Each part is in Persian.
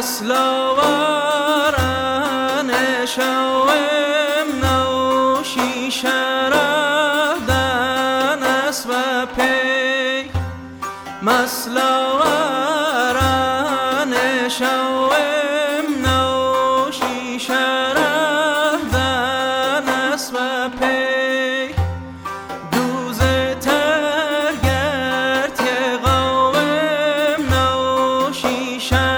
مسلواران شوم نوشی شرابدان است و پی مسلواران شوم نوشی شرابدان است و پی دوزه ترگرد که قوم نوشی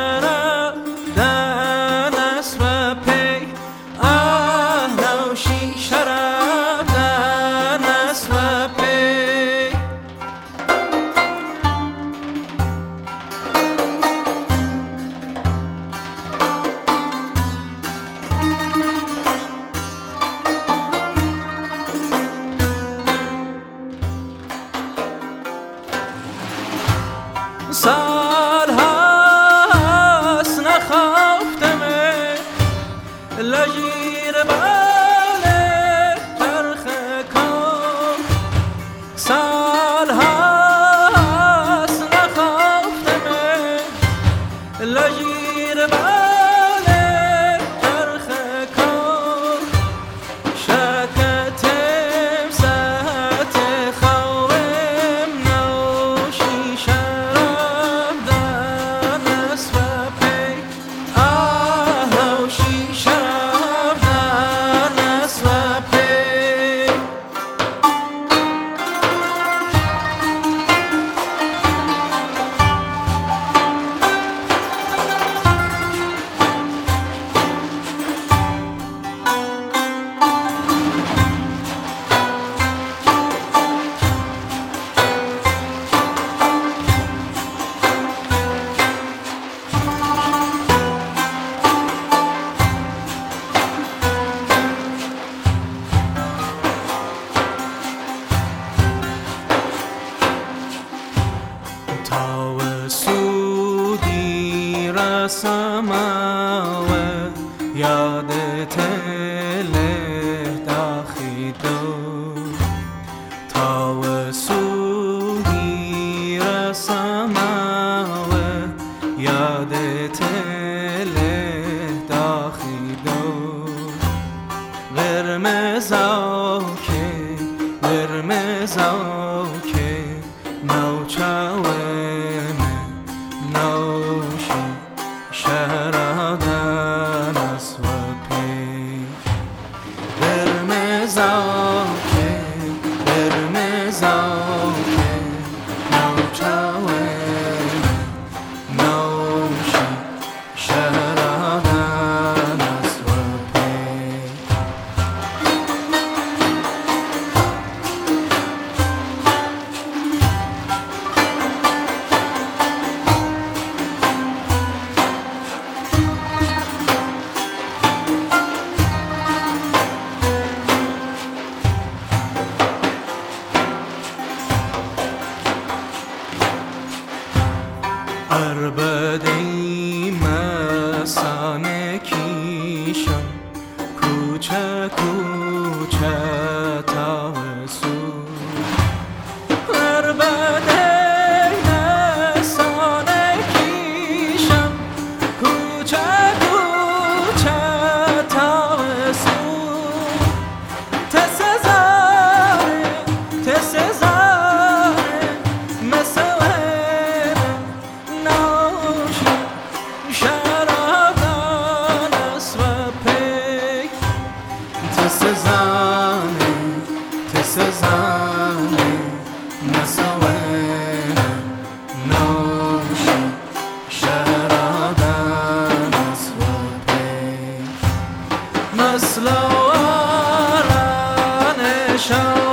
شرابدان است و پی آه نوشی شرابدان است و پی سال هاست نخفتم لجیر باله چرخ کن سال هاست نخفتم لجیر باله چرخ کن شکتم ساعت خوم نوشی شرابدان است و پی آه نوشی شرابدان است و پی تا سودی رسم و یادت له داخی دو تا سودی رسم و یادت له داخی دو قرمزا که نوچاوم نوشی شرابدان است و پی قرمزا که نوچاوم نوشی شرابدان است و پی عربده‌ای مسانه کیشم کوچه کوچه تا سو عربده‌ای مسانه کیشم کوچه کوچه تا سو تسزاره مسوه نوشی شرابدان است و پی تسزانه مسوه نوشی شرابدان است و پی مسلواران شوم